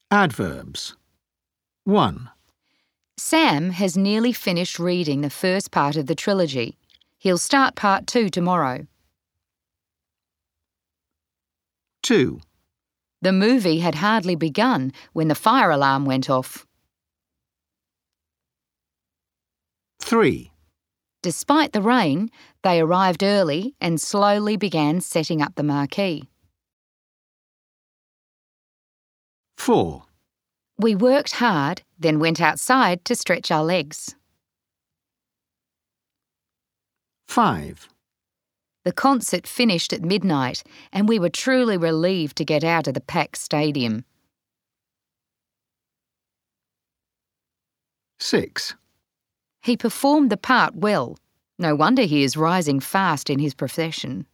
Adverbs. 1. Sam has nearly finished reading the first part of the trilogy. He'll start part 2 tomorrow. 2. The movie had hardly begun when the fire alarm went off. 3. Despite the rain, they arrived early and slowly began setting up the marquee. 4. We worked hard, then went outside to stretch our legs. 5. The concert finished at midnight and we were truly relieved to get out of the packed stadium. 6. He performed the part well. No wonder he is rising fast in his profession.